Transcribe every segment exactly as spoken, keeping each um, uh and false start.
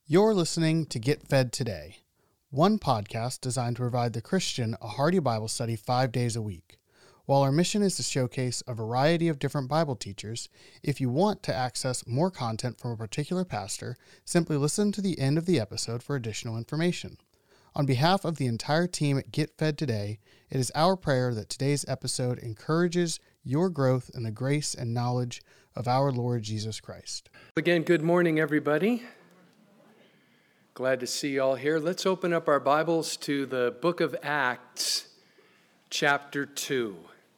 You're listening to Get Fed Today, one podcast designed to provide the Christian a hearty Bible study five days a week. While our mission is to showcase a variety of different Bible teachers, if you want to access more content from a particular pastor, simply listen to the end of the episode for additional information. On behalf of the entire team at Get Fed Today, it is our prayer that today's episode encourages your growth in the grace and knowledge of our Lord Jesus Christ. Again, good morning, everybody. Glad to see you all here. Let's open up our Bibles to the book of Acts, chapter two.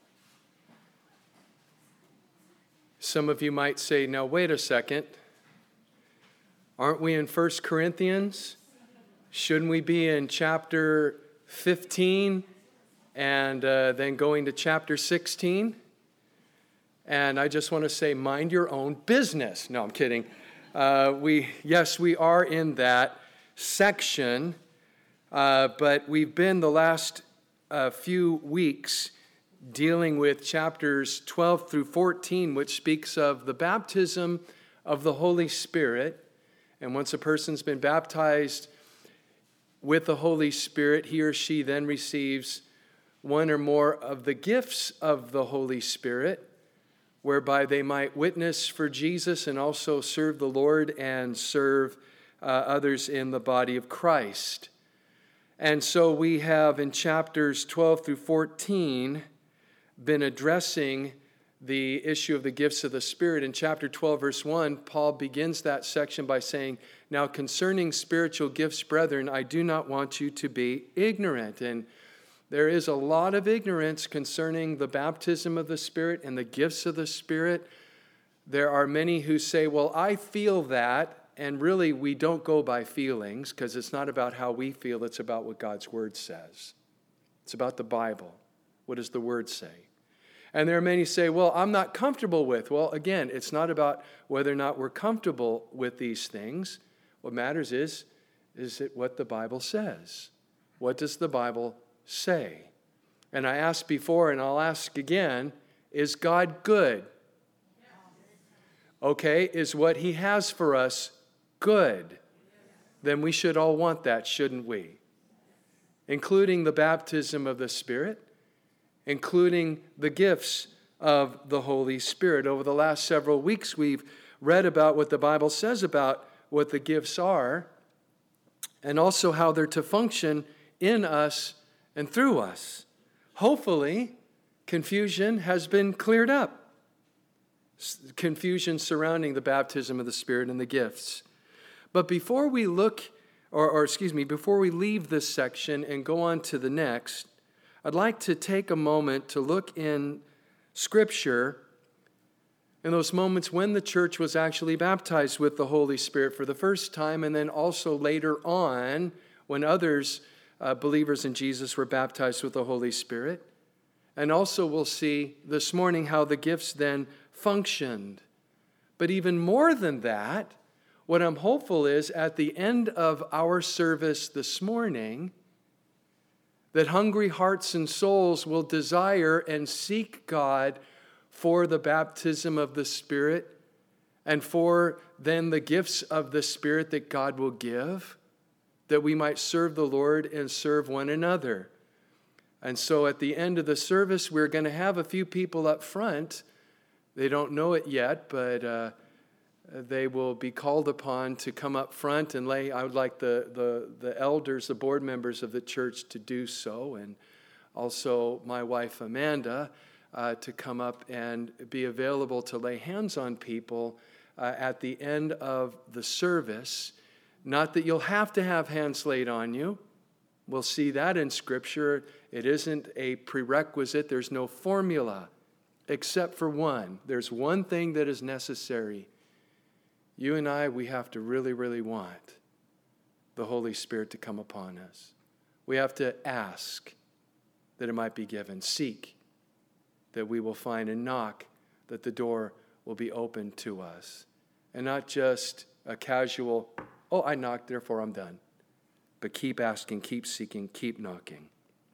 Some of you might say, now wait a second. Aren't we in First Corinthians? Shouldn't we be in chapter fifteen and uh, then going to chapter sixteen? And I just want to say, mind your own business. No, I'm kidding. Uh, we yes, we are in that section, uh, but we've been the last uh, few weeks dealing with chapters twelve through fourteen, which speaks of the baptism of the Holy Spirit. And once a person's been baptized with the Holy Spirit, he or she then receives one or more of the gifts of the Holy Spirit, whereby they might witness for Jesus and also serve the Lord and serve uh, others in the body of Christ. And so we have in chapters twelve through fourteen been addressing the issue of the gifts of the Spirit. In chapter twelve, verse one, Paul begins that section by saying, "Now concerning spiritual gifts, brethren, I do not want you to be ignorant." And there is a lot of ignorance concerning the baptism of the Spirit and the gifts of the Spirit. There are many who say, well, I feel that, and really we don't go by feelings because it's not about how we feel, it's about what God's Word says. It's about the Bible. What does the Word say? And there are many who say, well, I'm not comfortable with. Well, again, it's not about whether or not we're comfortable with these things. What matters is, is it what the Bible says? What does the Bible say? And I asked before, and I'll ask again, is God good? Okay, is what He has for us good? Then we should all want that, shouldn't we? Including the baptism of the Spirit, including the gifts of the Holy Spirit. Over the last several weeks, we've read about what the Bible says about what the gifts are, and also how they're to function in us and through us. Hopefully, confusion has been cleared up. Confusion surrounding the baptism of the Spirit and the gifts. But before we look, or, or excuse me, before we leave this section and go on to the next, I'd like to take a moment to look in Scripture in those moments when the church was actually baptized with the Holy Spirit for the first time, and then also later on when others Uh, believers in Jesus were baptized with the Holy Spirit. And also we'll see this morning how the gifts then functioned. But even more than that, what I'm hopeful is at the end of our service this morning, that hungry hearts and souls will desire and seek God for the baptism of the Spirit and for then the gifts of the Spirit that God will give, that we might serve the Lord and serve one another. And so at the end of the service, we're going to have a few people up front. They don't know it yet, but uh, they will be called upon to come up front and lay. I would like the, the, the elders, the board members of the church to do so, and also my wife Amanda uh, to come up and be available to lay hands on people uh, at the end of the service. Not that you'll have to have hands laid on you. We'll see that in Scripture. It isn't a prerequisite. There's no formula except for one. There's one thing that is necessary. You and I, we have to really, really want the Holy Spirit to come upon us. We have to ask that it might be given. Seek that we will find, and knock that the door will be opened to us. And not just a casual, oh, I knocked, therefore I'm done. But keep asking, keep seeking, keep knocking.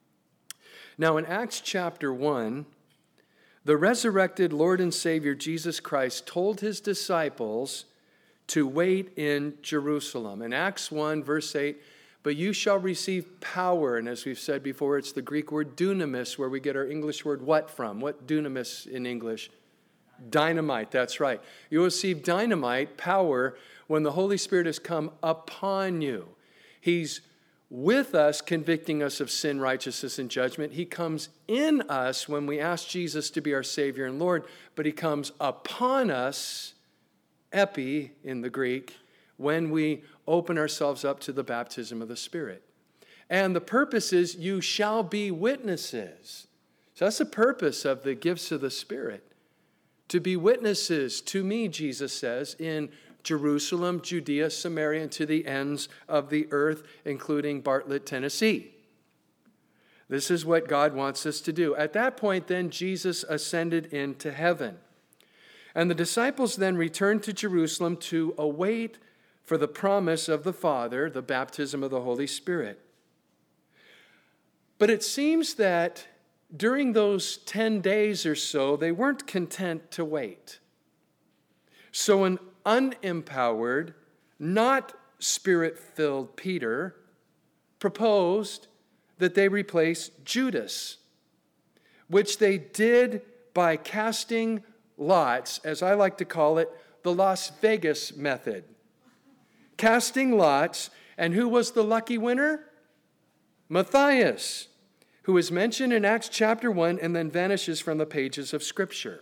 Now in Acts chapter one, the resurrected Lord and Savior Jesus Christ told his disciples to wait in Jerusalem. In Acts one, verse eight, but you shall receive power. And as we've said before, it's the Greek word dunamis, where we get our English word what from? What dunamis in English? Dynamite, that's right. You will receive dynamite, power, when the Holy Spirit has come upon you. He's with us, convicting us of sin, righteousness, and judgment. He comes in us when we ask Jesus to be our Savior and Lord, but he comes upon us, epi in the Greek, when we open ourselves up to the baptism of the Spirit. And the purpose is you shall be witnesses. So that's the purpose of the gifts of the Spirit. To be witnesses to me, Jesus says, in Jerusalem, Judea, Samaria, and to the ends of the earth, including Bartlett, Tennessee. This is what God wants us to do. At that point, then, Jesus ascended into heaven. And the disciples then returned to Jerusalem to await for the promise of the Father, the baptism of the Holy Spirit. But it seems that during those ten days or so, they weren't content to wait. So an unempowered, not Spirit-filled Peter proposed that they replace Judas, which they did by casting lots, as I like to call it, the Las Vegas method. Casting lots, and who was the lucky winner? Matthias, who is mentioned in Acts chapter one and then vanishes from the pages of Scripture.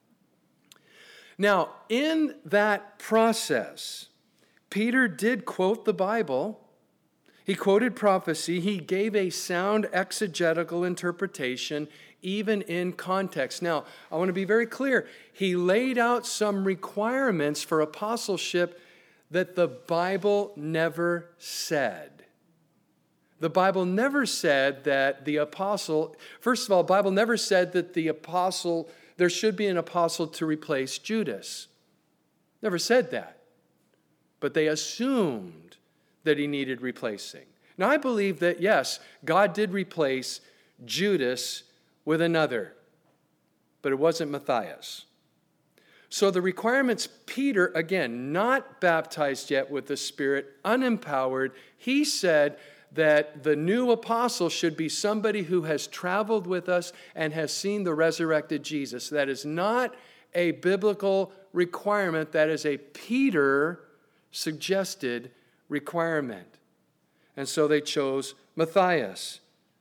Now, in that process, Peter did quote the Bible. He quoted prophecy. He gave a sound exegetical interpretation, even in context. Now, I want to be very clear. He laid out some requirements for apostleship that the Bible never said. The Bible never said that the apostle, first of all, the Bible never said that the apostle, there should be an apostle to replace Judas. Never said that. But they assumed that he needed replacing. Now, I believe that, yes, God did replace Judas with another, but it wasn't Matthias. So the requirements, Peter, again, not baptized yet with the Spirit, unempowered, he said that the new apostle should be somebody who has traveled with us and has seen the resurrected Jesus. That is not a biblical requirement. That is a Peter suggested requirement. And so they chose Matthias.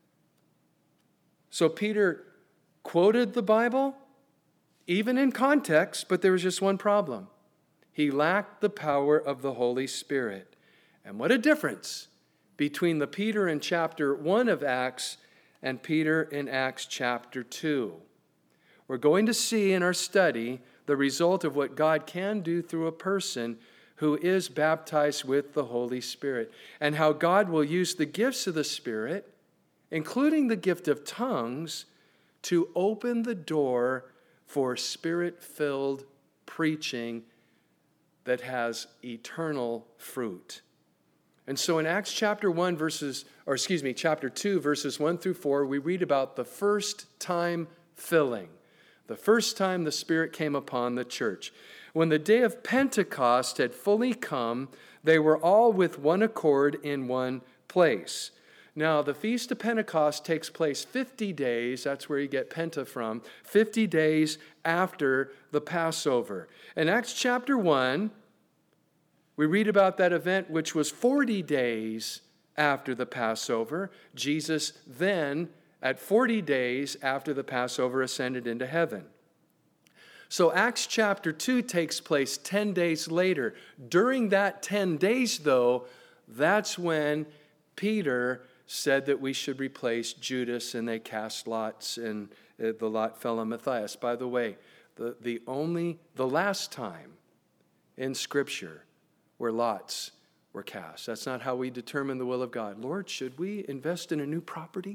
So Peter quoted the Bible, even in context, but there was just one problem. He lacked the power of the Holy Spirit. And what a difference between the Peter in chapter one of Acts and Peter in Acts chapter two. We're going to see in our study the result of what God can do through a person who is baptized with the Holy Spirit, and how God will use the gifts of the Spirit, including the gift of tongues, to open the door for Spirit-filled preaching that has eternal fruit. And so in Acts chapter one verses, or excuse me, chapter two, verses one through four, we read about the first time filling. The first time the Spirit came upon the church. When the day of Pentecost had fully come, they were all with one accord in one place. Now, the Feast of Pentecost takes place fifty days, that's where you get Penta from, fifty days after the Passover. In Acts chapter one, we read about that event which was forty days after the Passover. Jesus then, at forty days after the Passover, ascended into heaven. So Acts chapter two takes place ten days later. During that ten days, though, that's when Peter said that we should replace Judas, and they cast lots, and the lot fell on Matthias. By the way, the, the only, the last time in Scripture where lots were cast. That's not how we determine the will of God. Lord, should we invest in a new property?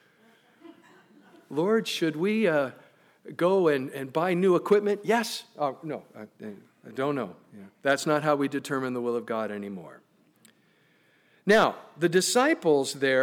Lord, should we uh, go and, and buy new equipment? Yes. Oh, no, I, I don't know. Yeah. That's not how we determine the will of God anymore. Now, the disciples there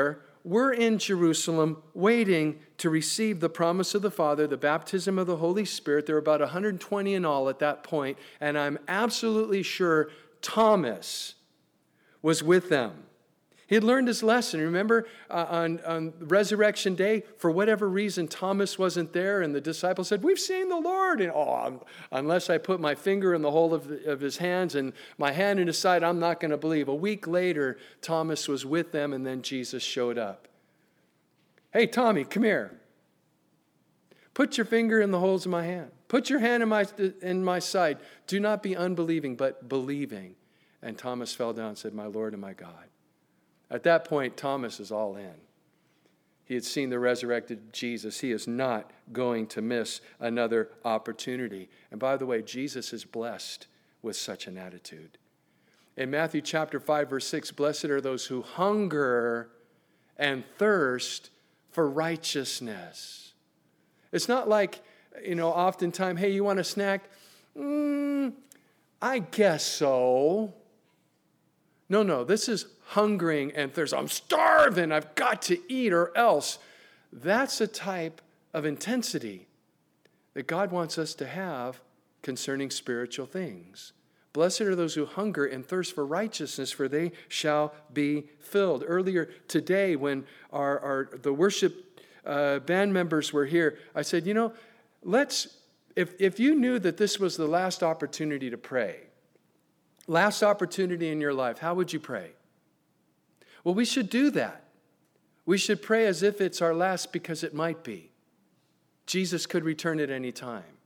were in Jerusalem waiting to receive the promise of the Father, the baptism of the Holy Spirit. There were about one hundred twenty in all at that point, and I'm absolutely sure Thomas was with them. He had learned his lesson. Remember, uh, on, on Resurrection Day, for whatever reason, Thomas wasn't there, and the disciples said, "We've seen the Lord." And, oh, unless I put my finger in the hole of, the, of his hands and my hand in his side, I'm not going to believe. A week later, Thomas was with them, and then Jesus showed up. "Hey, Tommy, come here. Put your finger in the holes of my hand. Put your hand in my, in my side. Do not be unbelieving, but believing." And Thomas fell down and said, "My Lord and my God." At that point, Thomas is all in. He had seen the resurrected Jesus. He is not going to miss another opportunity. And by the way, Jesus is blessed with such an attitude. In Matthew chapter five, verse six, "Blessed are those who hunger and thirst for righteousness." It's not like, you know, oftentimes, "Hey, you want a snack?" Mm, I guess so. No, no, this is hungering and thirst. "I'm starving. I've got to eat or else." That's a type of intensity that God wants us to have concerning spiritual things. "Blessed are those who hunger and thirst for righteousness, for they shall be filled." Earlier today, when our, our the worship uh, band members were here, I said, you know, let's, if, if you knew that this was the last opportunity to pray, last opportunity in your life, how would you pray? Well, we should do that. We should pray as if it's our last, because it might be. Jesus could return at any time.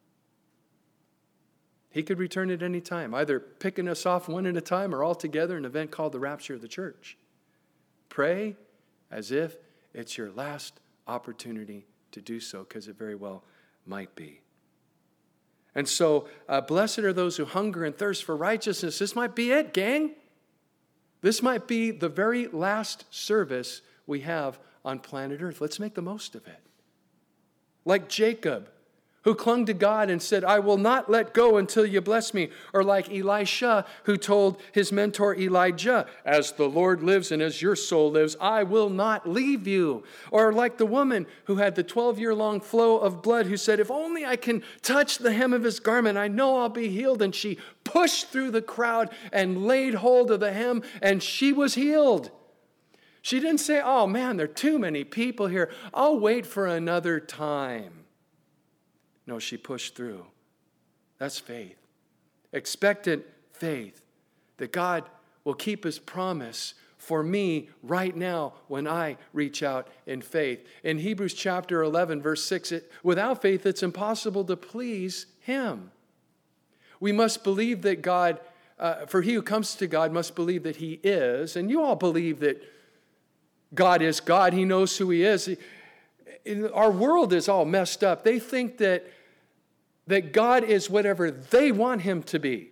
He could return at any time, either picking us off one at a time or all together in an event called the rapture of the church. Pray as if it's your last opportunity to do so, because it very well might be. And so, uh, blessed are those who hunger and thirst for righteousness. This might be it, gang. This might be the very last service we have on planet Earth. Let's make the most of it. Like Jacob, who clung to God and said, "I will not let go until you bless me." Or like Elisha, who told his mentor Elijah, "As the Lord lives and as your soul lives, I will not leave you." Or like the woman who had the twelve-year-long flow of blood, who said, "If only I can touch the hem of his garment, I know I'll be healed." And she pushed through the crowd and laid hold of the hem, and she was healed. She didn't say, "Oh man, there are too many people here. I'll wait for another time." No, she pushed through. That's faith. Expectant faith that God will keep his promise for me right now when I reach out in faith. In Hebrews chapter eleven, verse six, it, without faith, it's impossible to please him. We must believe that God, uh, for he who comes to God must believe that he is. And you all believe that God is God. He knows who he is. He, our world is all messed up. They think that that God is whatever they want him to be.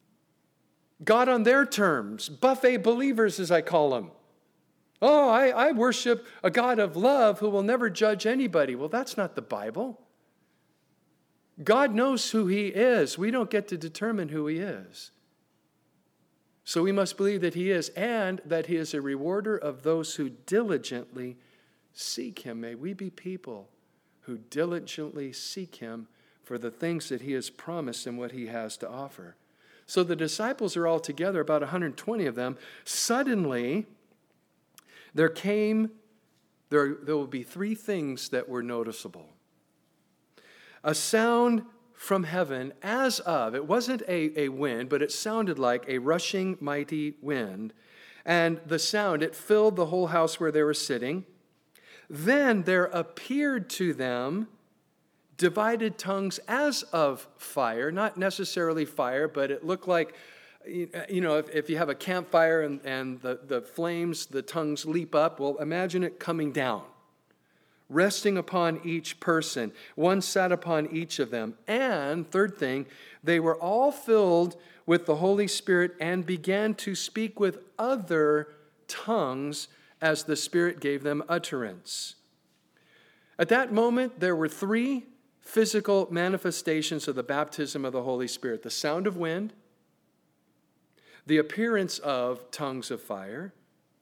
God on their terms, buffet believers as I call them. Oh, I, I worship a God of love who will never judge anybody. Well, that's not the Bible. God knows who he is. We don't get to determine who he is. So we must believe that he is, and that he is a rewarder of those who diligently seek him. May we be people who diligently seek him for the things that he has promised and what he has to offer. So the disciples are all together, about one hundred twenty of them. Suddenly, there came, there, there will be three things that were noticeable. A sound from heaven as of, it wasn't a, a wind, but it sounded like a rushing mighty wind. And the sound, it filled the whole house where they were sitting. Then there appeared to them divided tongues as of fire, not necessarily fire, but it looked like, you know, if, if you have a campfire and, and the, the flames, the tongues leap up, well, imagine it coming down, resting upon each person. One sat upon each of them. And, third thing, they were all filled with the Holy Spirit and began to speak with other tongues as the Spirit gave them utterance. At that moment, there were three physical manifestations of the baptism of the Holy Spirit: the sound of wind, the appearance of tongues of fire,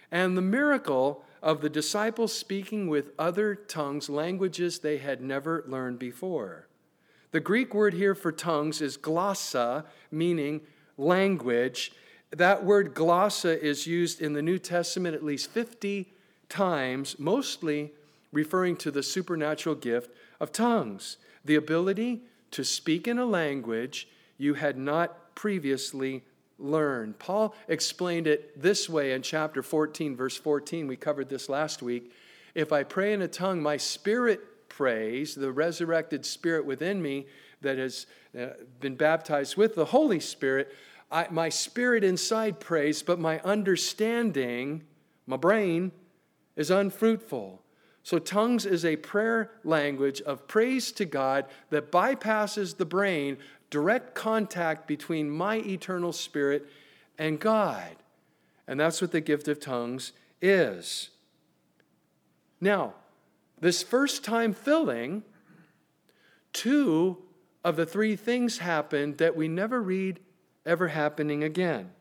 and the miracle of the disciples speaking with other tongues, languages they had never learned before. The Greek word here for tongues is glossa, meaning language. That word glossa is used in the New Testament at least fifty times, mostly referring to the supernatural gift of tongues, the ability to speak in a language you had not previously learned. Paul explained it this way in chapter fourteen, verse fourteen. We covered this last week. If I pray in a tongue, my spirit prays, the resurrected spirit within me that has uh, been baptized with the Holy Spirit, I, my spirit inside prays, but my understanding, my brain, is unfruitful. So tongues is a prayer language of praise to God that bypasses the brain, direct contact between my eternal spirit and God. And that's what the gift of tongues is. Now, this first time filling, two of the three things happened that we never read ever happening again.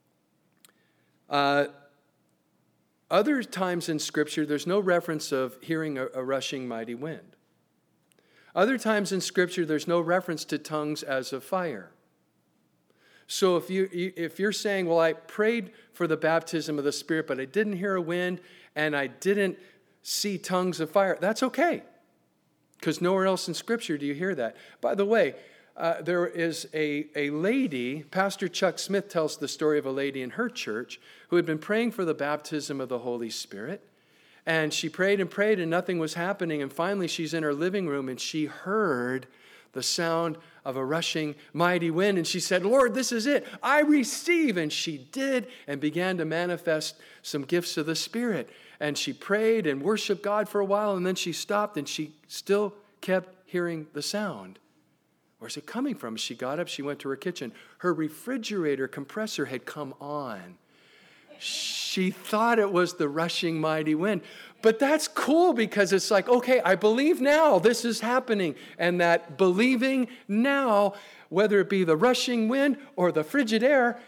Uh, other times in Scripture, there's no reference of hearing a, a rushing mighty wind. Other times in Scripture, there's no reference to tongues as of fire. So if, you, if you're saying, well, I prayed for the baptism of the Spirit, but I didn't hear a wind, and I didn't see tongues of fire, that's okay. Because nowhere else in Scripture do you hear that. By the way, uh, there is a, a lady, Pastor Chuck Smith tells the story of a lady in her church who had been praying for the baptism of the Holy Spirit. And she prayed and prayed and nothing was happening. And finally she's in her living room and she heard the sound of a rushing mighty wind. And she said, Lord, this is it. I receive. And she did and began to manifest some gifts of the Spirit. And she prayed and worshiped God for a while. And then she stopped and she still kept hearing the sound. Where's it coming from? She got up. She went to her kitchen. Her refrigerator compressor had come on. She thought it was the rushing mighty wind. But that's cool because it's like, okay, I believe now this is happening. And that believing now, whether it be the rushing wind or the frigid air,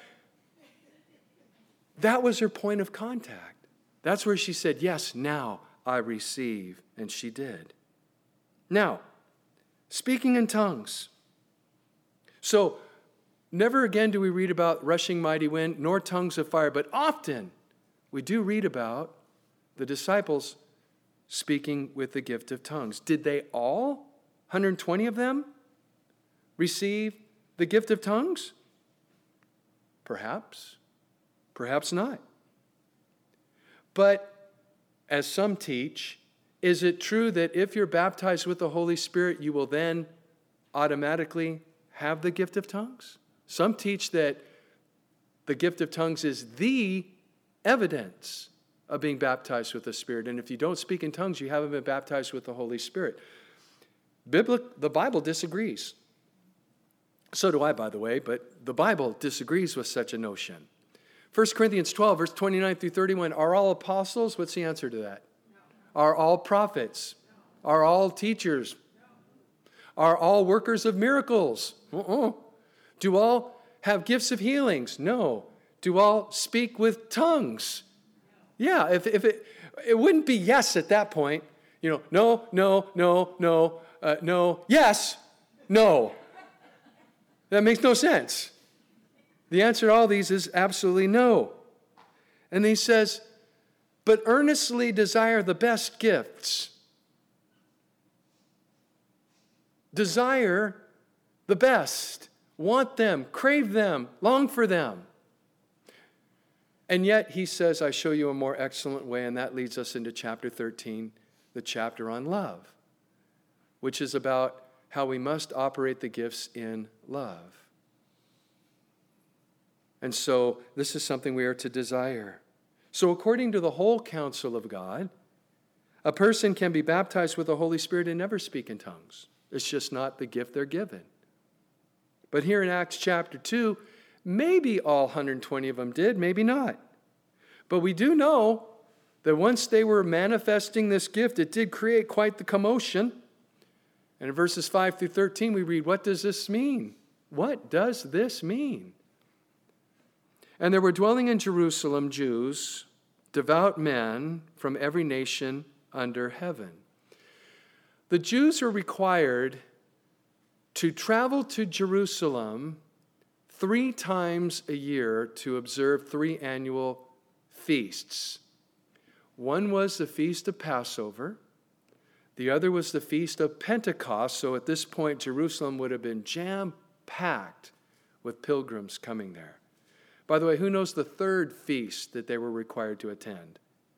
that was her point of contact. That's where she said, yes, now I receive. And she did. Now, speaking in tongues. So, never again do we read about rushing mighty wind, nor tongues of fire, but often we do read about the disciples speaking with the gift of tongues. Did they all, one hundred twenty of them, receive the gift of tongues? Perhaps, perhaps not. But as some teach, is it true that if you're baptized with the Holy Spirit, you will then automatically have the gift of tongues? Some teach that the gift of tongues is the evidence of being baptized with the Spirit. And if you don't speak in tongues, you haven't been baptized with the Holy Spirit. Biblic, the Bible disagrees. So do I, by the way, but the Bible disagrees with such a notion. First Corinthians twelve, verse twenty-nine through thirty-one, are all apostles? What's the answer to that? No. Are all prophets? No. Are all teachers? No. Are all workers of miracles? Uh-uh. Do all have gifts of healings? No. Do all speak with tongues? Yeah, if, if it, it wouldn't be yes at that point. You know, no, no, no, no, uh, no, yes, no. That makes no sense. The answer to all these is absolutely no. And he says, but earnestly desire the best gifts. Desire the best. Want them, crave them, long for them. And yet he says, I show you a more excellent way, and that leads us into chapter thirteen, the chapter on love, which is about how we must operate the gifts in love. And so this is something we are to desire. So according to the whole counsel of God, a person can be baptized with the Holy Spirit and never speak in tongues. It's just not the gift they're given. But here in Acts chapter two, maybe all one hundred twenty of them did, maybe not. But we do know that once they were manifesting this gift, it did create quite the commotion. And in verses five through thirteen, we read, what does this mean? What does this mean? And there were dwelling in Jerusalem Jews devout men from every nation under heaven. The Jews were required to travel to Jerusalem three times a year to observe three annual feasts. One was the Feast of Passover. The other was the Feast of Pentecost. So at this point, Jerusalem would have been jam-packed with pilgrims coming there. By the way, who knows the third feast that they were required to attend?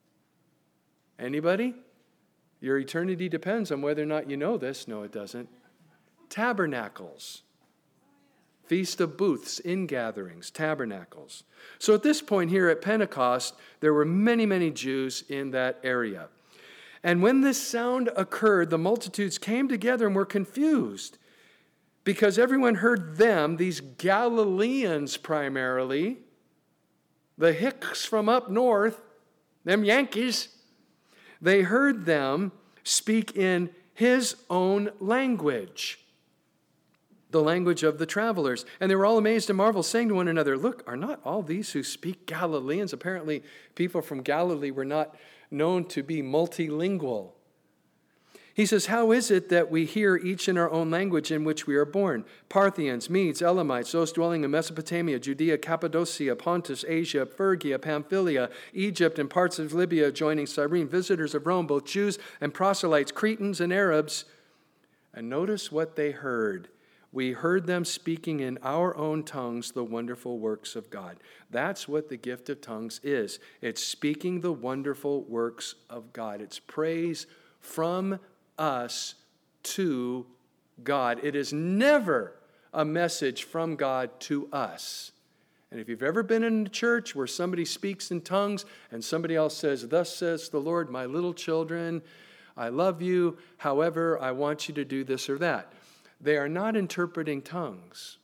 Anybody? Your eternity depends on whether or not you know this. No, it doesn't. Tabernacles. Feast of Booths, ingatherings, tabernacles. So at this point here at Pentecost, there were many, many Jews in that area. And when this sound occurred, the multitudes came together and were confused because everyone heard them, these Galileans primarily, the hicks from up north, them Yankees, they heard them speak in his own language, the language of the travelers. And they were all amazed and marveled, saying to one another, "Look, are not all these who speak Galileans?" Apparently, people from Galilee were not known to be multilingual. He says, "How is it that we hear each in our own language in which we are born? Parthians, Medes, Elamites, those dwelling in Mesopotamia, Judea, Cappadocia, Pontus, Asia, Phrygia, Pamphylia, Egypt, and parts of Libya adjoining Cyrene, visitors of Rome, both Jews and proselytes, Cretans and Arabs." And notice what they heard. "We heard them speaking in our own tongues the wonderful works of God." That's what the gift of tongues is. It's speaking the wonderful works of God. It's praise from us to God. It is never a message from God to us. And if you've ever been in a church where somebody speaks in tongues and somebody else says, "Thus says the Lord, my little children, I love you. However, I want you to do this or that." They are not interpreting tongues.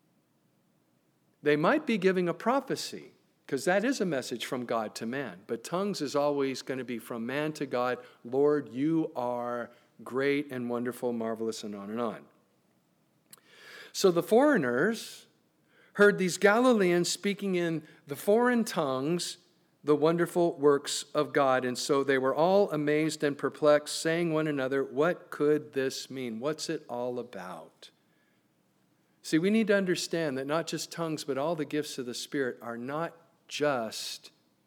They might be giving a prophecy, because that is a message from God to man. But tongues is always going to be from man to God. "Lord, you are great and wonderful, marvelous," and on and on. So the foreigners heard these Galileans speaking in the foreign tongues the wonderful works of God. And so they were all amazed and perplexed, saying one another, "What could this mean? What's it all about?" See, we need to understand that not just tongues, but all the gifts of the Spirit are not just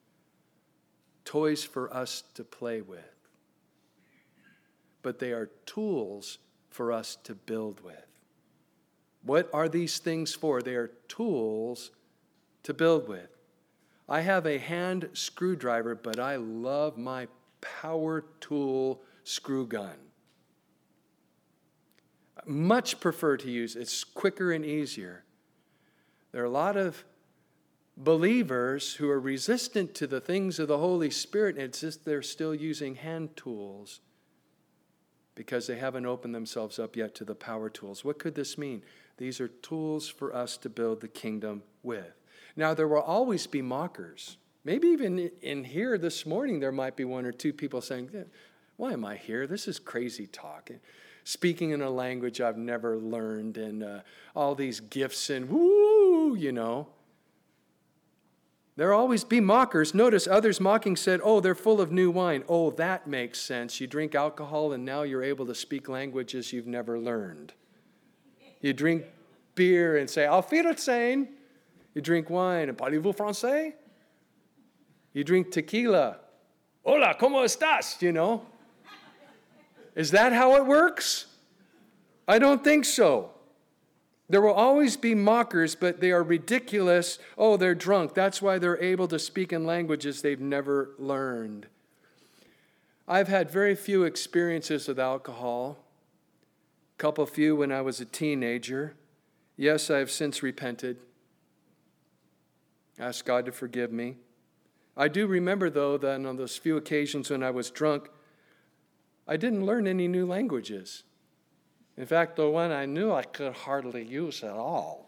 toys for us to play with, but they are tools for us to build with. What are these things for? They are tools to build with. I have a hand screwdriver, but I love my power tool screw gun. Much prefer to use it. It's quicker and easier. There are a lot of believers who are resistant to the things of the Holy Spirit, and it's just they're still using hand tools because they haven't opened themselves up yet to the power tools. What could this mean? These are tools for us to build the kingdom with. Now, there will always be mockers. Maybe even in here this morning, there might be one or two people saying, "Why am I here? This is crazy talk. Speaking in a language I've never learned, and uh, all these gifts and woo, you know." There will always be mockers. Notice others mocking said, "Oh, they're full of new wine." Oh, that makes sense. You drink alcohol and now you're able to speak languages you've never learned. You drink beer and say, "Auf Wiedersehen." You drink wine and "Parlez-vous français?" You drink tequila. "Hola, ¿cómo estás?" You know. Is that how it works? I don't think so. There will always be mockers, but they are ridiculous. Oh, they're drunk. That's why they're able to speak in languages they've never learned. I've had very few experiences with alcohol. A couple few when I was a teenager. Yes, I have since repented. Ask God to forgive me. I do remember, though, that on those few occasions when I was drunk, I didn't learn any new languages. In fact, the one I knew I could hardly use at all.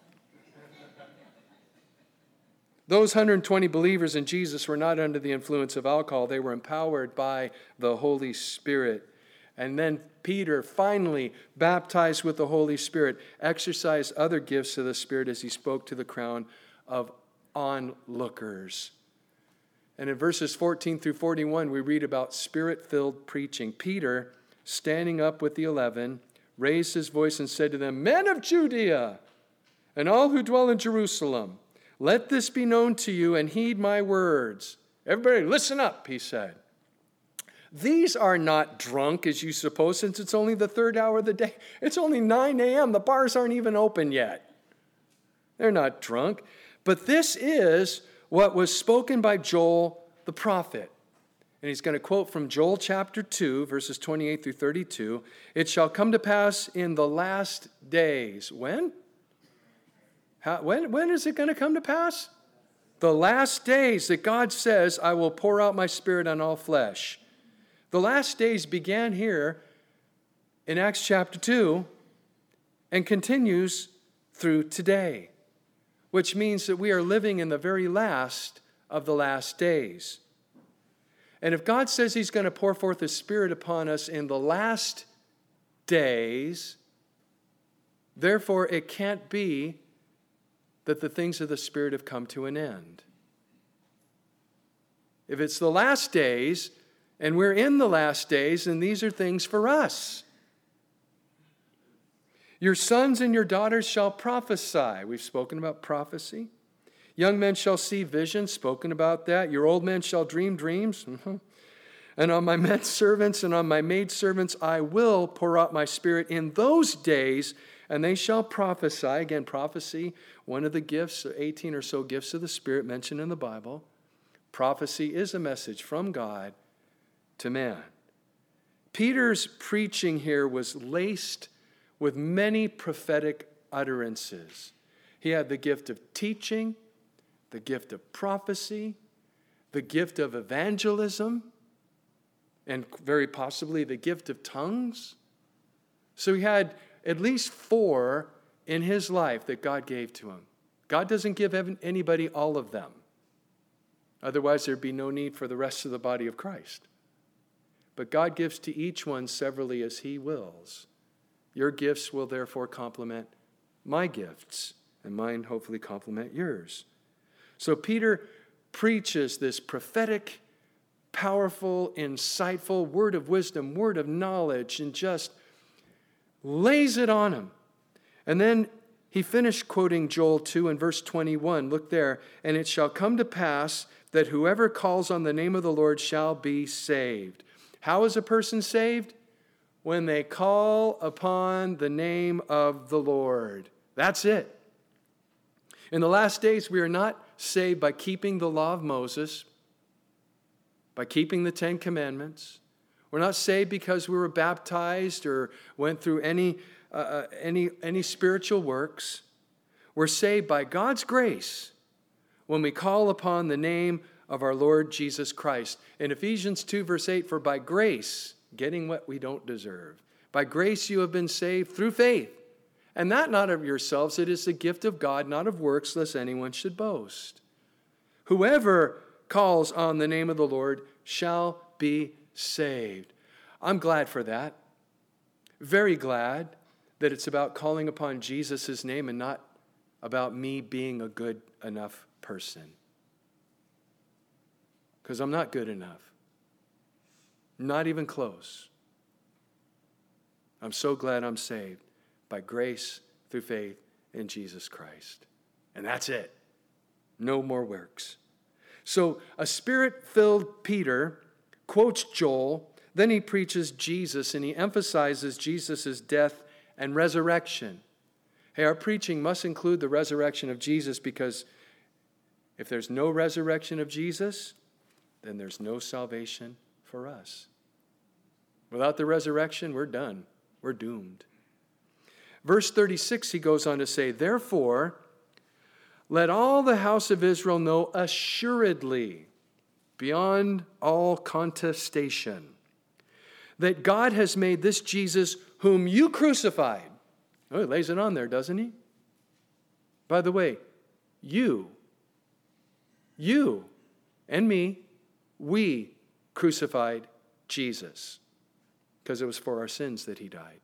Those one hundred twenty believers in Jesus were not under the influence of alcohol. They were empowered by the Holy Spirit. And then Peter, finally baptized with the Holy Spirit, exercised other gifts of the Spirit as he spoke to the crowd of onlookers. And in verses fourteen through forty-one, we read about Spirit-filled preaching. Peter, standing up with the eleven, raised his voice and said to them, "Men of Judea, and all who dwell in Jerusalem, let this be known to you and heed my words." Everybody, listen up, he said. "These are not drunk, as you suppose, since it's only the third hour of the day. It's only nine a.m. The bars aren't even open yet. They're not drunk. But this is what was spoken by Joel the prophet." And he's going to quote from Joel chapter two, verses twenty-eight through thirty-two. "It shall come to pass in the last days." When? How, when, when is it going to come to pass? The last days that God says, "I will pour out my Spirit on all flesh." The last days began here in Acts chapter two and continues through today, which means that we are living in the very last of the last days. And if God says he's going to pour forth his Spirit upon us in the last days, therefore it can't be that the things of the Spirit have come to an end. If it's the last days, and we're in the last days, and these are things for us. "Your sons and your daughters shall prophesy." We've spoken about prophecy. "Young men shall see visions," spoken about that. "Your old men shall dream dreams." Mm-hmm. "And on my men servants and on my maidservants I will pour out my Spirit in those days, and they shall prophesy." Again, prophecy, one of the gifts, eighteen or so gifts of the Spirit mentioned in the Bible. Prophecy is a message from God to man. Peter's preaching here was laced with many prophetic utterances. He had the gift of teaching, the gift of prophecy, the gift of evangelism, and very possibly the gift of tongues. So he had at least four in his life that God gave to him. God doesn't give anybody all of them. Otherwise, there'd be no need for the rest of the body of Christ. But God gives to each one severally as he wills. Your gifts will therefore complement my gifts, and mine hopefully complement yours. So Peter preaches this prophetic, powerful, insightful word of wisdom, word of knowledge, and just lays it on him. And then he finished quoting Joel two in verse twenty-one. Look there. "And it shall come to pass that whoever calls on the name of the Lord shall be saved." How is a person saved? When they call upon the name of the Lord. That's it. In the last days, we are not saved by keeping the law of Moses, by keeping the Ten Commandments. We're not saved because we were baptized or went through any, uh, any, any spiritual works. We're saved by God's grace when we call upon the name of our Lord Jesus Christ. In Ephesians two, verse eight, "For by grace," getting what we don't deserve, "by grace you have been saved through faith, and that not of yourselves, it is the gift of God, not of works, lest anyone should boast. Whoever calls on the name of the Lord shall be saved." I'm glad for that. Very glad that it's about calling upon Jesus' name and not about me being a good enough person. Because I'm not good enough. Not even close. I'm so glad I'm saved by grace through faith in Jesus Christ. And that's it. No more works. So a Spirit-filled Peter quotes Joel, then he preaches Jesus, and he emphasizes Jesus' death and resurrection. Hey, our preaching must include the resurrection of Jesus, because if there's no resurrection of Jesus, then there's no salvation for us. Without the resurrection, we're done. We're doomed. Verse thirty-six, he goes on to say, "Therefore, let all the house of Israel know assuredly, beyond all contestation, that God has made this Jesus whom you crucified." Oh, he lays it on there, doesn't he? By the way, you, you and me, we crucified Jesus because it was for our sins that he died.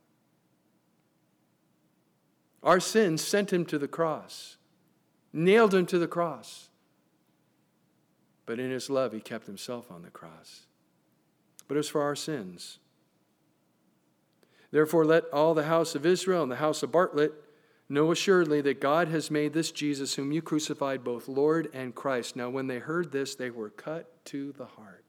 Our sins sent him to the cross, nailed him to the cross. but in his love he kept himself on the cross. But it was for our sins. Therefore, let all the house of Israel and the house of Bartlett know assuredly that God has made this Jesus, whom you crucified, both Lord and Christ. Now, when they heard this, they were cut to the heart.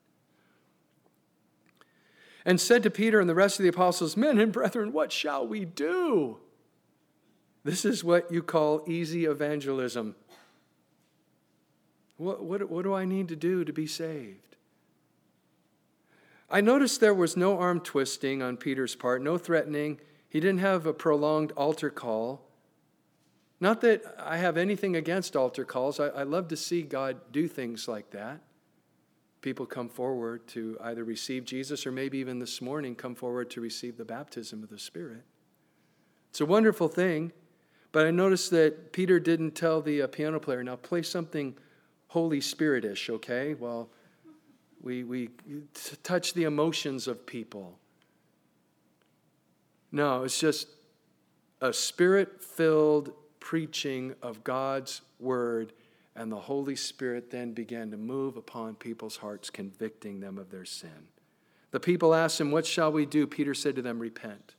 And said to Peter and the rest of the apostles, men and brethren, what shall we do? This is what you call easy evangelism. What, what, what do I need to do to be saved? I noticed there was no arm twisting on Peter's part, no threatening. He didn't have a prolonged altar call. Not that I have anything against altar calls. I, I love to see God do things like that. People come forward to either receive Jesus or maybe even this morning come forward to receive the baptism of the Spirit. It's a wonderful thing, but I noticed that Peter didn't tell the uh, piano player, now play something Holy Spirit-ish, okay? Well, we, we t- touch the emotions of people. No, it's just a Spirit-filled preaching of God's Word, and the Holy Spirit then began to move upon people's hearts, convicting them of their sin. The people asked him, what shall we do? Peter said to them, repent.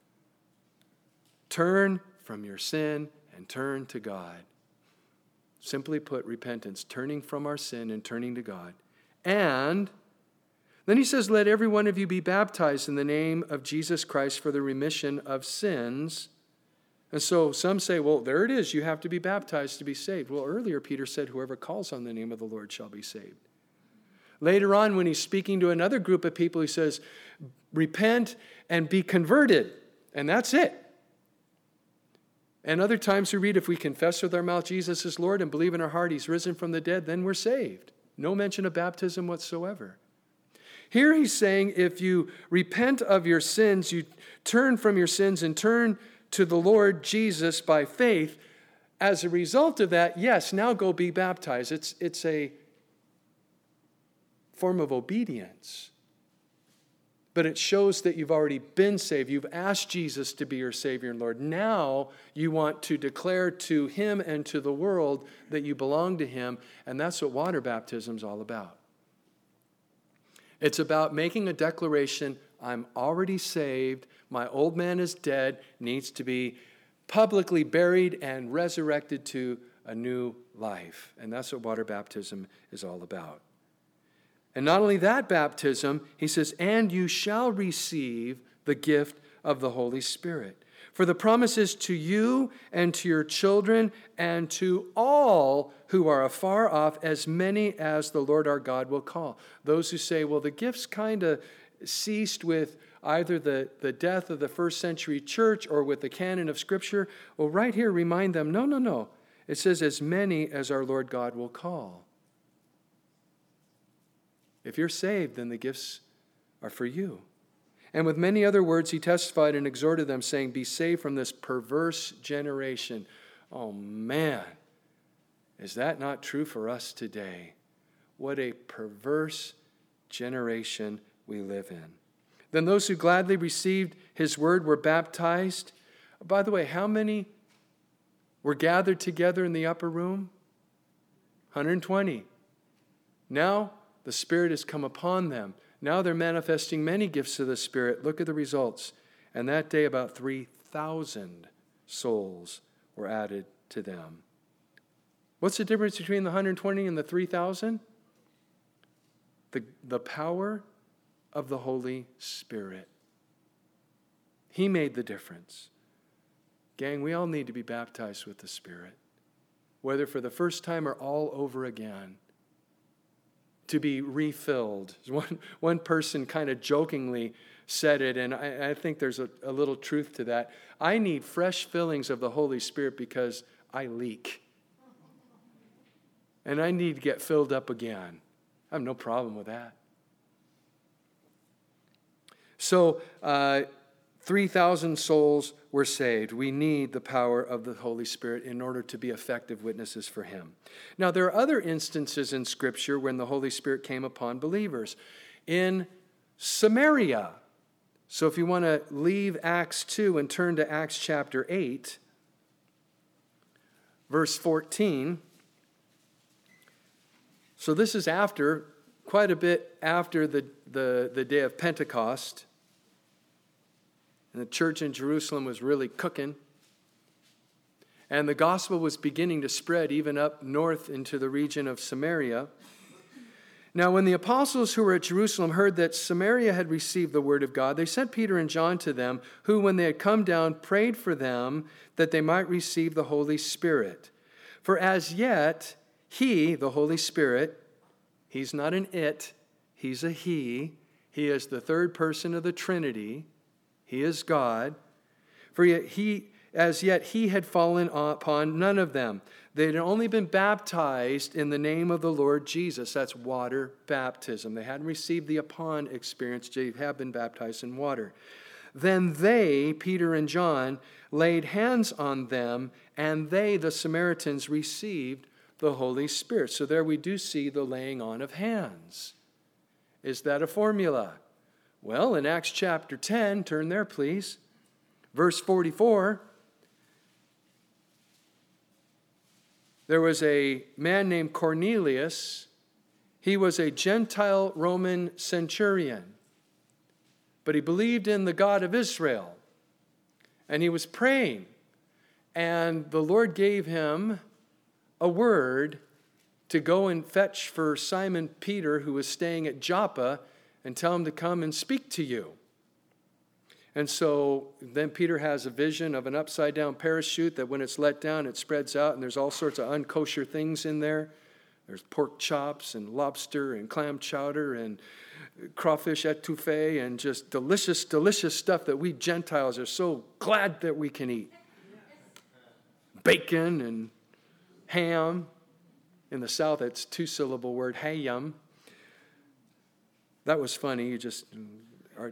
Turn from your sin and turn to God. Simply put, repentance, turning from our sin and turning to God. And then he says, let every one of you be baptized in the name of Jesus Christ for the remission of sins. And so some say, well, there it is. You have to be baptized to be saved. Well, earlier Peter said, whoever calls on the name of the Lord shall be saved. Later on, when he's speaking to another group of people, he says, repent and be converted. And that's it. And other times we read, if we confess with our mouth Jesus is Lord and believe in our heart he's risen from the dead, then we're saved. No mention of baptism whatsoever. Here he's saying, if you repent of your sins, you turn from your sins and turn to the Lord Jesus by faith, as a result of that, yes, now go be baptized. It's, it's a form of obedience. But it shows that you've already been saved. You've asked Jesus to be your Savior and Lord. Now you want to declare to Him and to the world that you belong to Him, and that's what water baptism is all about. It's about making a declaration, I'm already saved, my old man is dead, needs to be publicly buried and resurrected to a new life. And that's what water baptism is all about. And not only that baptism, he says, and you shall receive the gift of the Holy Spirit. For the promise is to you and to your children and to all who are afar off, as many as the Lord our God will call. Those who say, well, the gifts kind of ceased with either the, the death of the first century church or with the canon of Scripture. Well, right here, remind them, no, no, no. It says, as many as our Lord God will call. If you're saved, then the gifts are for you. And with many other words, he testified and exhorted them, saying, be saved from this perverse generation. Oh, man, is that not true for us today? What a perverse generation we live in. Then those who gladly received his word were baptized. By the way, how many were gathered together in the upper room? one hundred twenty. Now the Spirit has come upon them. Now they're manifesting many gifts of the Spirit. Look at the results. And that day about three thousand souls were added to them. What's the difference between the one hundred twenty and the three thousand? The, the power of the Holy Spirit. He made the difference. Gang, we all need to be baptized with the Spirit, whether for the first time or all over again, to be refilled. One, one person kind of jokingly said it, and I, I think there's a, a little truth to that. I need fresh fillings of the Holy Spirit because I leak. And I need to get filled up again. I have no problem with that. So, uh, three thousand souls were saved. We need the power of the Holy Spirit in order to be effective witnesses for Him. Now, there are other instances in Scripture when the Holy Spirit came upon believers. In Samaria. So if you want to leave Acts two and turn to Acts chapter eight, verse fourteen. So this is after, quite a bit after the, the, the day of Pentecost. And the church in Jerusalem was really cooking. And the gospel was beginning to spread even up north into the region of Samaria. Now, when the apostles who were at Jerusalem heard that Samaria had received the word of God, they sent Peter and John to them, who, when they had come down, prayed for them that they might receive the Holy Spirit. For as yet, he, the Holy Spirit, he's not an it, he's a he. He is the third person of the Trinity. He is God. For he, as yet, he had fallen upon none of them. They had only been baptized in the name of the Lord Jesus. That's water baptism. They hadn't received the upon experience. They have been baptized in water. Then they, Peter and John, laid hands on them, and they, the Samaritans, received the Holy Spirit. So there we do see the laying on of hands. Is that a formula? Well, in Acts chapter ten, turn there please, verse forty-four, there was a man named Cornelius. He was a Gentile Roman centurion, but he believed in the God of Israel, and he was praying, and the Lord gave him a word to go and fetch for Simon Peter, who was staying at Joppa, and tell him to come and speak to you. And so then Peter has a vision of an upside-down parachute that when it's let down, it spreads out, and there's all sorts of unkosher things in there. There's pork chops and lobster and clam chowder and crawfish etouffee and just delicious, delicious stuff that we Gentiles are so glad that we can eat. Bacon and ham. In the South, it's a two-syllable word, hayam. That was funny. You just are.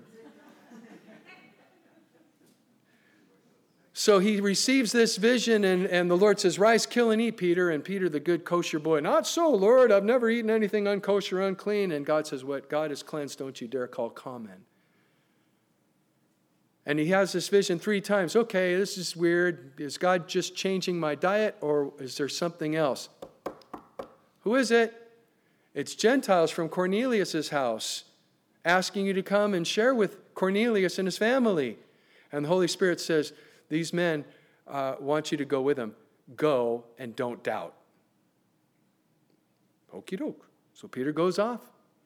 So he receives this vision, and, and the Lord says, rise, kill, and eat, Peter. And Peter, the good kosher boy, not so, Lord. I've never eaten anything unkosher, unclean. And God says, what God has cleansed, don't you dare call common. And he has this vision three times. Okay, this is weird. Is God just changing my diet, or is there something else? Who is it? It's Gentiles from Cornelius' house asking you to come and share with Cornelius and his family. And the Holy Spirit says, these men uh, want you to go with them. Go and don't doubt. Okie doke. So Peter goes off.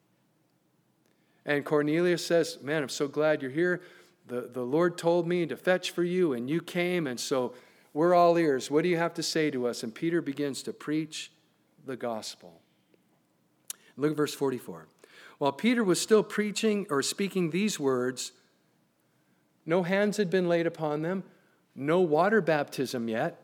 And Cornelius says, man, I'm so glad you're here. The, the Lord told me to fetch for you, and you came, and so we're all ears. What do you have to say to us? And Peter begins to preach the gospel. Look at verse forty-four. While Peter was still preaching or speaking these words, no hands had been laid upon them, no water baptism yet.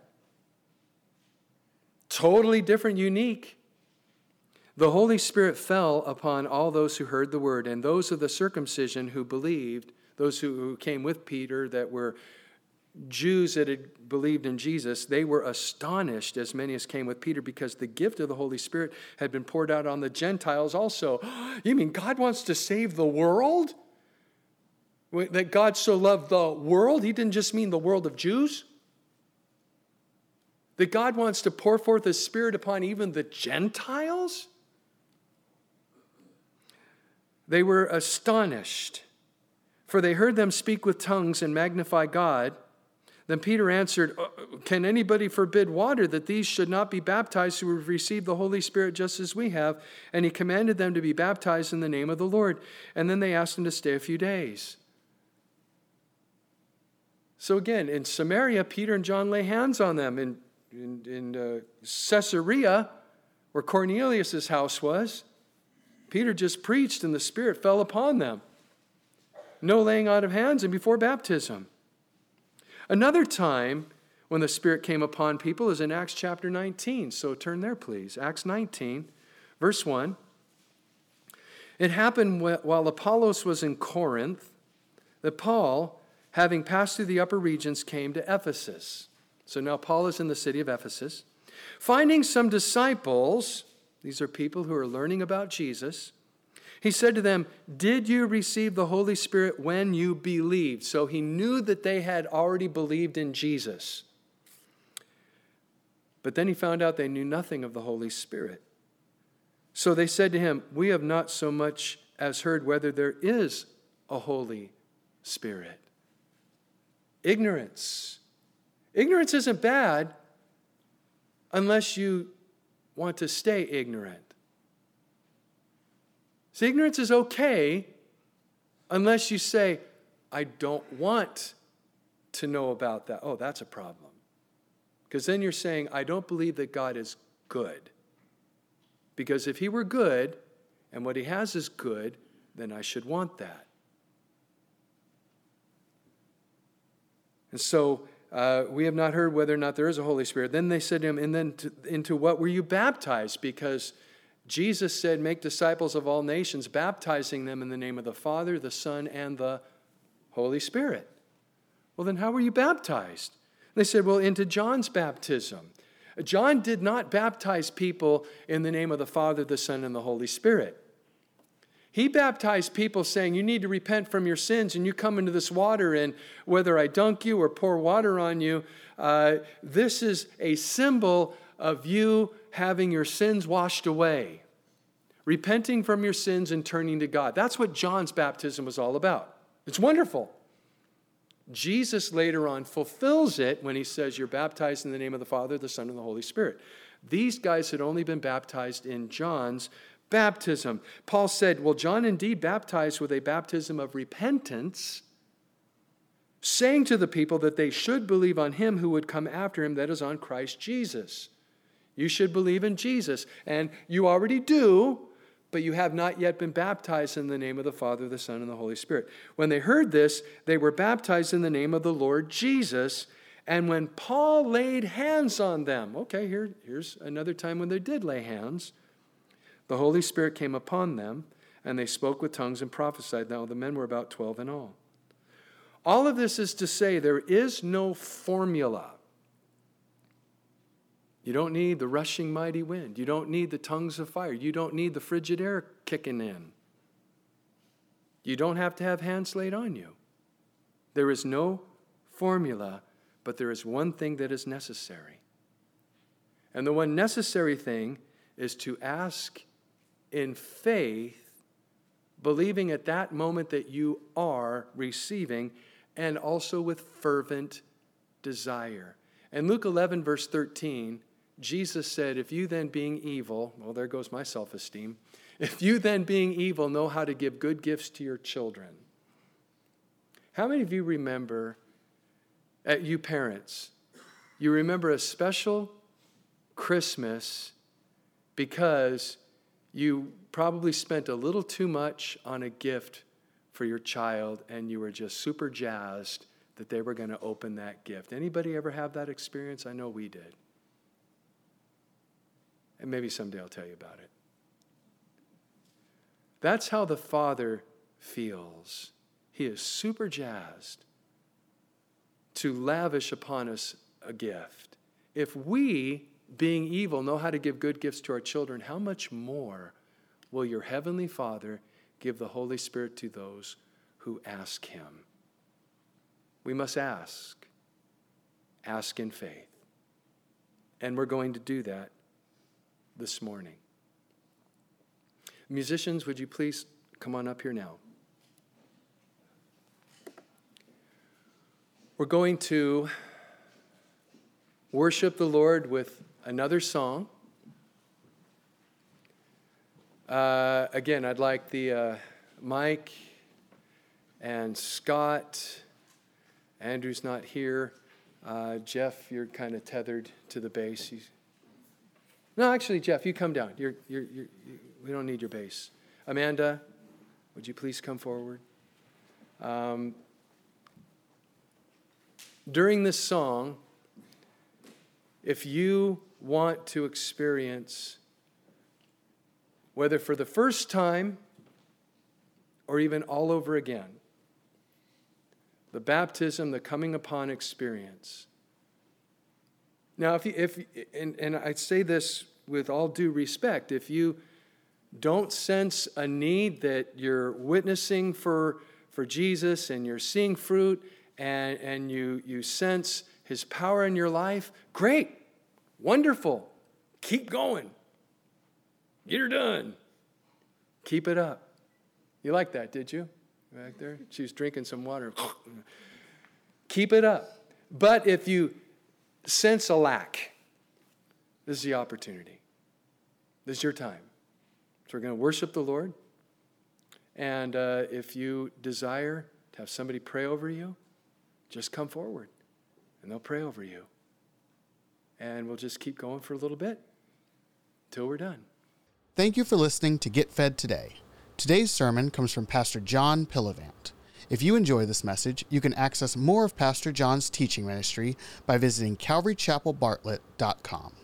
Totally different, unique. The Holy Spirit fell upon all those who heard the word, and those of the circumcision who believed, those who, who came with Peter that were Jews that had believed in Jesus, they were astonished, as many as came with Peter, because the gift of the Holy Spirit had been poured out on the Gentiles also. You mean God wants to save the world? That God so loved the world? He didn't just mean the world of Jews? That God wants to pour forth His Spirit upon even the Gentiles? They were astonished, for they heard them speak with tongues and magnify God. Then Peter answered, can anybody forbid water that these should not be baptized who have received the Holy Spirit just as we have? And he commanded them to be baptized in the name of the Lord. And then they asked him to stay a few days. So again, in Samaria, Peter and John lay hands on them. In, in, in uh, Caesarea, where Cornelius' house was, Peter just preached and the Spirit fell upon them. No laying on of hands and before baptism. Another time when the Spirit came upon people is in Acts chapter nineteen. So turn there, please. Acts nineteen, verse one. It happened while Apollos was in Corinth that Paul, having passed through the upper regions, came to Ephesus. So now Paul is in the city of Ephesus. Finding some disciples, these are people who are learning about Jesus, he said to them, did you receive the Holy Spirit when you believed? So he knew that they had already believed in Jesus. But then he found out they knew nothing of the Holy Spirit. So they said to him, we have not so much as heard whether there is a Holy Spirit. Ignorance. Ignorance isn't bad unless you want to stay ignorant. So ignorance is okay unless you say, I don't want to know about that. Oh, that's a problem. Because then you're saying, I don't believe that God is good. Because if he were good, and what he has is good, then I should want that. And so uh, we have not heard whether or not there is a Holy Spirit. Then they said to him, and then to, into what were you baptized? Because Jesus said, make disciples of all nations, baptizing them in the name of the Father, the Son, and the Holy Spirit. Well, then how were you baptized? They said, well, into John's baptism. John did not baptize people in the name of the Father, the Son, and the Holy Spirit. He baptized people saying, you need to repent from your sins, and you come into this water, and whether I dunk you or pour water on you, uh, this is a symbol of you having your sins washed away, repenting from your sins and turning to God. That's what John's baptism was all about. It's wonderful. Jesus later on fulfills it when he says, you're baptized in the name of the Father, the Son, and the Holy Spirit. These guys had only been baptized in John's baptism. Paul said, well, John indeed baptized with a baptism of repentance, saying to the people that they should believe on him who would come after him, that is on Christ Jesus. You should believe in Jesus, and you already do, but you have not yet been baptized in the name of the Father, the Son, and the Holy Spirit. When they heard this, they were baptized in the name of the Lord Jesus. And when Paul laid hands on them, okay, here, here's another time when they did lay hands, the Holy Spirit came upon them, and they spoke with tongues and prophesied. Now the men were about twelve in all. All of this is to say there is no formula. You don't need the rushing mighty wind. You don't need the tongues of fire. You don't need the frigid air kicking in. You don't have to have hands laid on you. There is no formula, but there is one thing that is necessary. And the one necessary thing is to ask in faith, believing at that moment that you are receiving, and also with fervent desire. In Luke eleven, verse thirteen, Jesus said, if you then being evil, well, there goes my self-esteem. If you then being evil know how to give good gifts to your children. How many of you remember, uh, you parents, you remember a special Christmas because you probably spent a little too much on a gift for your child and you were just super jazzed that they were going to open that gift. Anybody ever have that experience? I know we did. And maybe someday I'll tell you about it. That's how the Father feels. He is super jazzed to lavish upon us a gift. If we, being evil, know how to give good gifts to our children, how much more will your heavenly Father give the Holy Spirit to those who ask him? We must ask. Ask in faith. And we're going to do that this morning. Musicians, would you please come on up here now? We're going to worship the Lord with another song. Uh, again, I'd like the uh, Mike and Scott. Andrew's not here. Uh, Jeff, you're kind of tethered to the bass. He's, no, actually, Jeff, you come down. You're, you're, you're, you, we don't need your bass. Amanda, would you please come forward? Um, during this song, if you want to experience, whether for the first time or even all over again, the baptism, the coming upon experience. Now, if you, if and, and I say this with all due respect, if you don't sense a need that you're witnessing for, for Jesus and you're seeing fruit and, and you, you sense his power in your life, great, wonderful, keep going. Get her done. Keep it up. You like that, did you? Back there? She was drinking some water. Keep it up. But if you sense a lack, this is the opportunity. This is your time. So we're going to worship the Lord. And uh, if you desire to have somebody pray over you, just come forward and they'll pray over you. And we'll just keep going for a little bit until we're done. Thank you for listening to Get Fed Today. Today's sermon comes from Pastor John Pillavant. If you enjoy this message, you can access more of Pastor John's teaching ministry by visiting calvary chapel bartlett dot com.